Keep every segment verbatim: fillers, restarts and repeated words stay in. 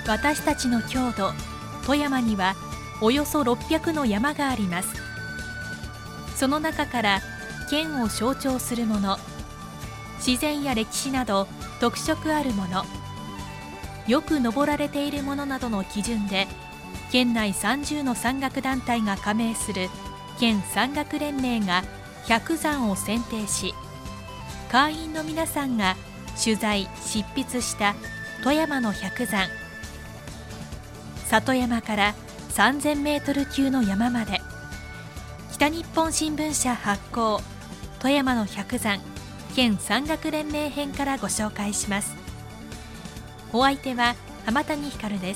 私たちの郷土富山にはおよそろっぴゃくの山があります。その中から県を象徴するもの、自然や歴史など特色あるもの、よく登られているものなどの基準で県内さんじゅうの山岳団体が加盟する県山岳連盟がひゃくざんを選定し、会員の皆さんが取材・執筆した富山の百山、里山からさんぜんメートル級の山まで、北日本新聞社発行富山の百山県山岳連盟編からご紹介します。お相手は浜谷ひかるです。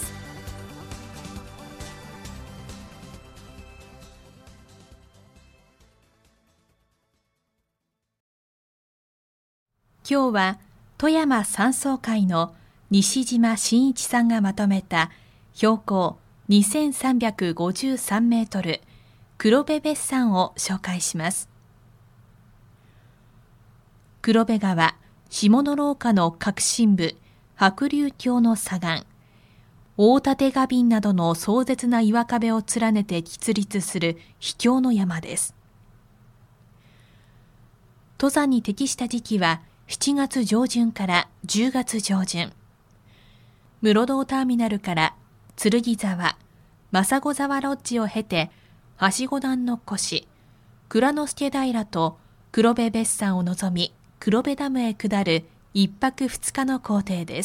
今日は富山山荘会の西島真一さんがまとめた標高にせんさんびゃくごじゅうさんメートル黒部別山を紹介します。黒部川下の廊下の核心部白竜峡の左岸、大立花瓶などの壮絶な岩壁を連ねて喫立する秘境の山です。登山に適した時期はしちがつ上旬からじゅうがつ上旬。室堂ターミナルから剣沢、政子沢ロッジを経て、はしご段の越、蔵之介平と黒部別山を望み、黒部ダムへ下る一泊二日の行程です。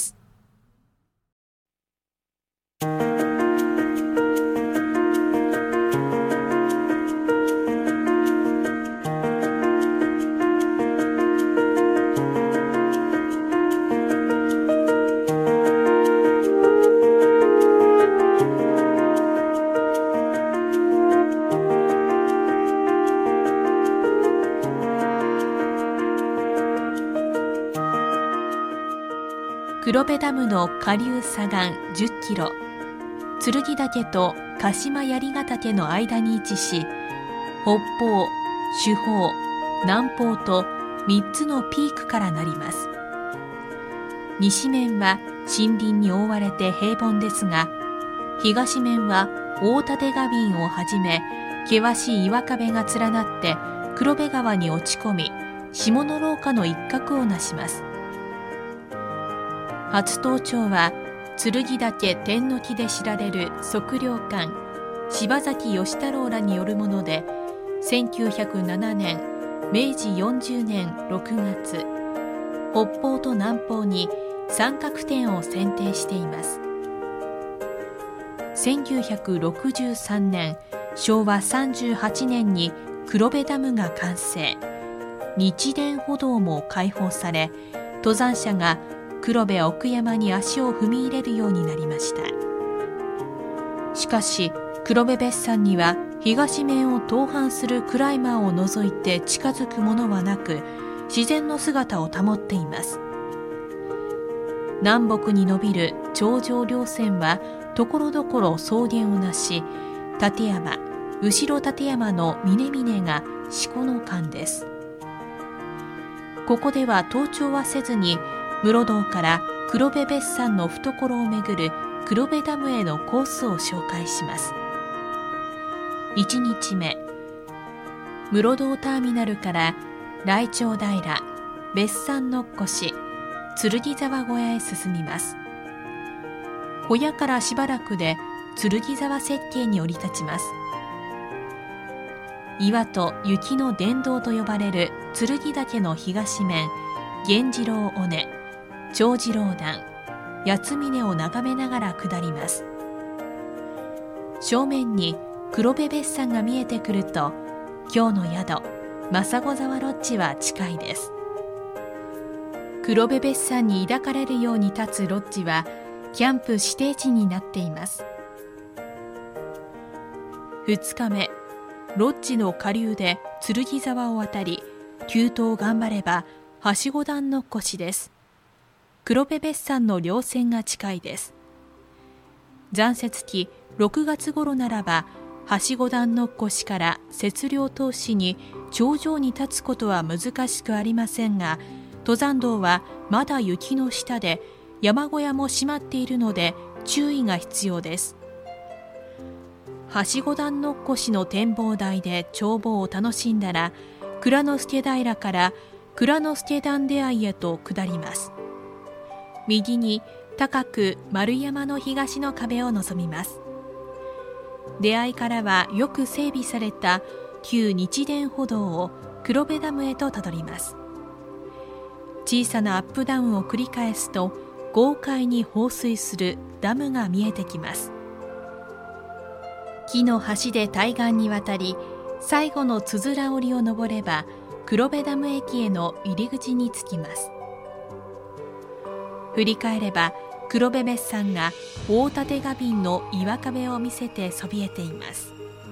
黒部ダムの下流左岸じゅっキロ、剣岳と鹿島槍ヶ岳の間に位置し、北方、主方、南方とみっつのピークからなります。西面は森林に覆われて平凡ですが、東面は大立花瓶をはじめ険しい岩壁が連なって黒部川に落ち込み、下の廊下の一角をなします。初登頂は剣岳天の木で知られる測量官柴崎義太郎らによるもので、せんきゅうひゃくななねんめいじよんじゅうねんろくがつ、北方と南方に三角点を選定しています。せんきゅうひゃくろくじゅうさんねんしょうわさんじゅうはちねんに黒部ダムが完成、日電歩道も開放され、登山者が黒部奥山に足を踏み入れるようになりました。しかし黒部別山には東面を登攀するクライマーを除いて近づくものはなく、自然の姿を保っています。南北に伸びる頂上稜線はところどころ草原をなし、立山、後ろ立山の峰々が四股の間です。ここでは登頂はせずに、室堂から黒部別山の懐をめぐる黒部ダムへのコースを紹介します。いちにちめ、室堂ターミナルから来鳥平、別山の越、剣沢小屋へ進みます。小屋からしばらくで剣沢雪渓に降り立ちます。岩と雪の殿堂と呼ばれる剣岳の東面、源次郎尾根、長次郎段、八つ峰を眺めながら下ります。正面に黒部別山が見えてくると、今日の宿、政子沢ロッジは近いです。黒部別山に抱かれるように立つロッジは、キャンプ指定地になっています。ふつかめ、ロッジの下流で剣沢を渡り、急登を頑張れば、はしご段の越です。黒部別山の稜線が近いです。残雪期ろくがつ頃ならば、はしご段の越から雪稜通しに頂上に立つことは難しくありませんが、登山道はまだ雪の下で山小屋も閉まっているので注意が必要です。はしご段のっこしの展望台で眺望を楽しんだら、蔵之助平から蔵之助段出会いへと下ります。右に高く丸山の東の壁を望みます。出会いからはよく整備された旧日電歩道を黒部ダムへとたどります。小さなアップダウンを繰り返すと、豪快に放水するダムが見えてきます。木の橋で対岸に渡り、最後のつづら折りを登れば黒部ダム駅への入り口に着きます。振り返れば黒部別山が大立花瓶の岩壁を見せてそびえています。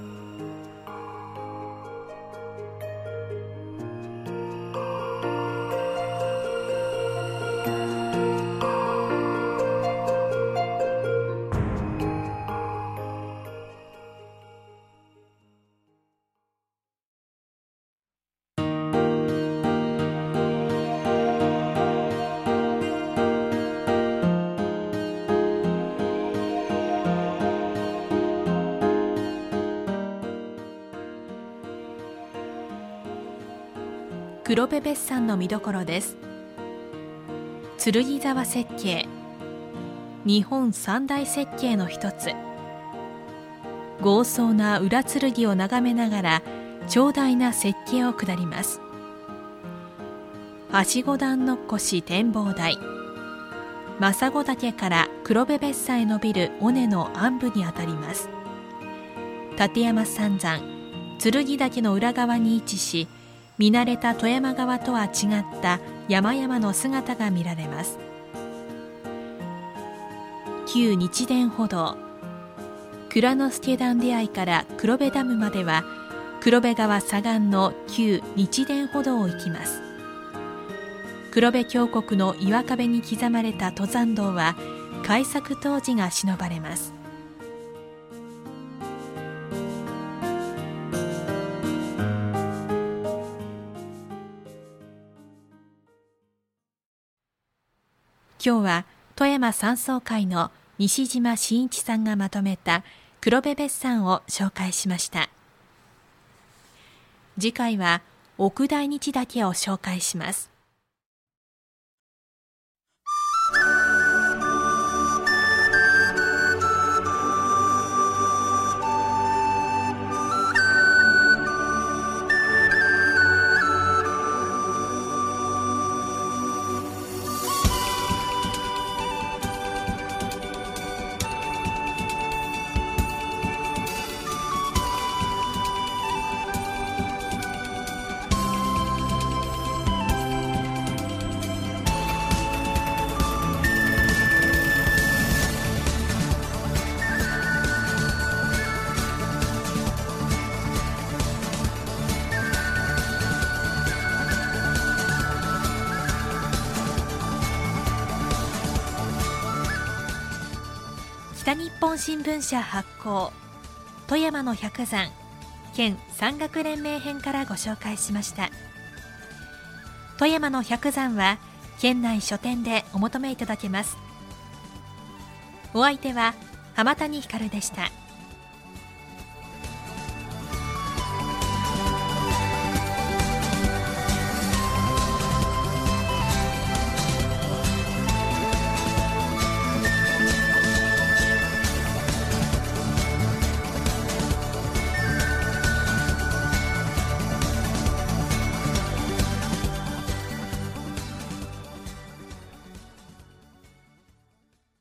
黒部別山の見どころです。剣沢雪渓、日本三大雪渓の一つ。豪壮な裏剣を眺めながら長大な雪渓を下ります。はしご段のっこし展望台、政子岳から黒部別山へ伸びる尾根の暗部にあたります。立山三山、剣岳の裏側に位置し、見慣れた富山側とは違った山々の姿が見られます。旧日電歩道、蔵之助段出会いから黒部ダムまでは黒部川左岸の旧日電歩道を行きます。黒部峡谷の岩壁に刻まれた登山道は開削当時が忍ばれます。今日は富山山荘会の西島真一さんがまとめた黒部別山を紹介しました。次回は奥大日岳を紹介します。北日本新聞社発行、富山の百山県山岳連盟編からご紹介しました。富山の百山は県内書店でお求めいただけます。お相手は浜谷ひかるでした。